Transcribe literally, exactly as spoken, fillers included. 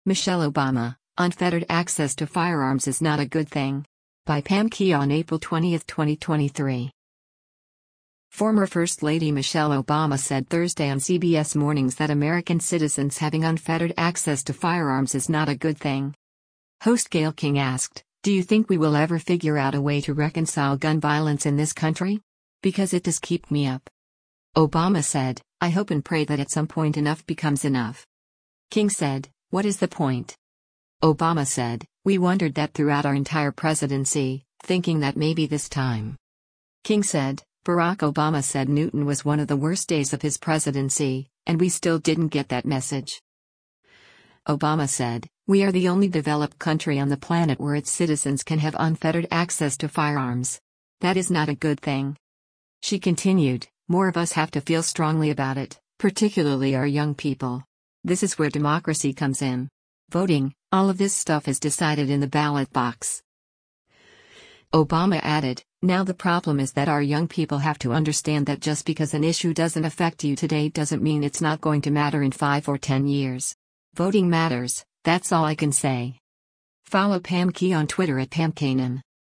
Michelle Obama, unfettered access to firearms is not a good thing. By Pam Key on April twentieth, twenty twenty-three. Former First Lady Michelle Obama said Thursday on C B S Mornings that American citizens having unfettered access to firearms is not a good thing. Host Gayle King asked, "Do you think we will ever figure out a way to reconcile gun violence in this country? Because it does keep me up." Obama said, "I hope and pray that at some point enough becomes enough." King said, "What is the point?" Obama said, "We wondered that throughout our entire presidency, thinking that maybe this time." King said, "Barack Obama said Newton was one of the worst days of his presidency, and we still didn't get that message." Obama said, "We are the only developed country on the planet where its citizens can have unfettered access to firearms. That is not a good thing." She continued, "More of us have to feel strongly about it, particularly our young people. This is where democracy comes in. Voting, all of this stuff is decided in the ballot box." Obama added, "Now the problem is that our young people have to understand that just because an issue doesn't affect you today doesn't mean it's not going to matter in five or ten years. Voting matters, that's all I can say." Follow Pam Key on Twitter at Pam Kanan.